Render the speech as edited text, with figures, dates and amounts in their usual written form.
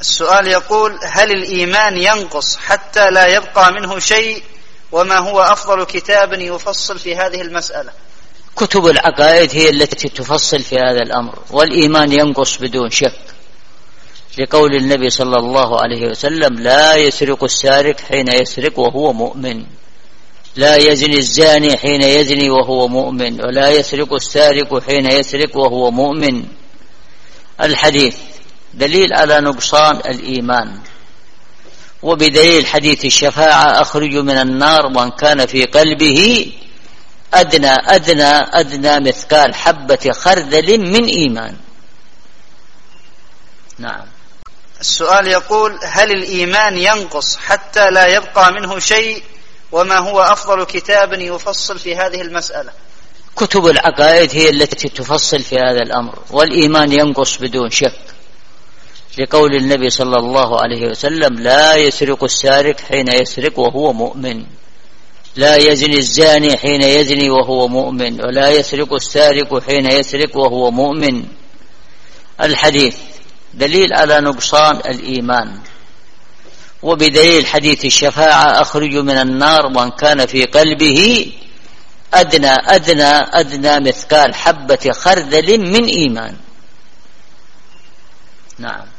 السؤال يقول: هل الإيمان ينقص حتى لا يبقى منه شيء؟ وما هو أفضل كتاب يفصل في هذه المسألة؟ كتب العقائد هي التي تفصل في هذا الأمر. والإيمان ينقص بدون شك، لقول النبي صلى الله عليه وسلم: لا يسرق السارق حين يسرق وهو مؤمن، لا يزني الزاني حين يزني وهو مؤمن، ولا يسرق السارق حين يسرق وهو مؤمن. الحديث دليل على نقصان الإيمان. وبدليل حديث الشفاعة: أخرج من النار من كان في قلبه أدنى مثقال حبة خردل من إيمان. نعم. السؤال يقول: هل الإيمان ينقص حتى لا يبقى منه شيء؟ وما هو أفضل كتاب يفصل في هذه المسألة؟ كتب العقائد هي التي تفصل في هذا الأمر. والإيمان ينقص بدون شك، لقول النبي صلى الله عليه وسلم: لا يسرق السارق حين يسرق وهو مؤمن، لا يزني الزاني حين يزني وهو مؤمن، ولا يسرق السارق حين يسرق وهو مؤمن. الحديث دليل على نقصان الإيمان. وبدليل حديث الشفاعة: أخرج من النار من كان في قلبه أدنى مثقال حبة خردل من إيمان. نعم.